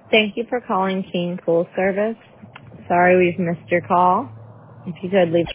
Thank you for calling King Pool Service. Sorry we've missed your call. If you could leave